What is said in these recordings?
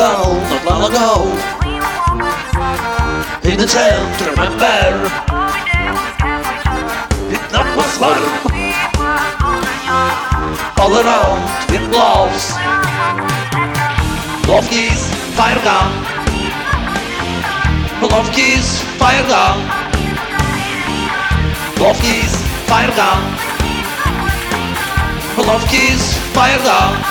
ago, not long ago, in the town to remember, it not was warm, all around with gloves, Lovki's fire gun, Lovki's fire gun, Lovki's fire gun, Lovki's fire gun.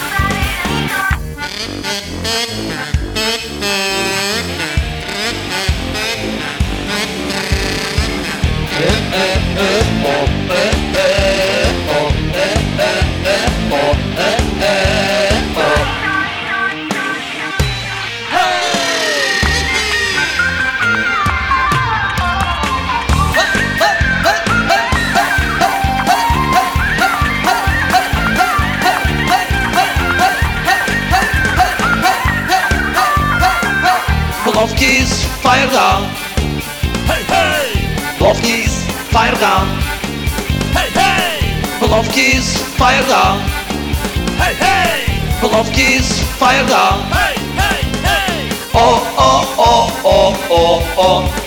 Lovki's fire gun. Hey hey. Lovki's fire gun. Hey hey. Lovki's fire gun. Hey hey. Lovki's fire gun. Hey hey hey. Oh oh oh oh oh oh.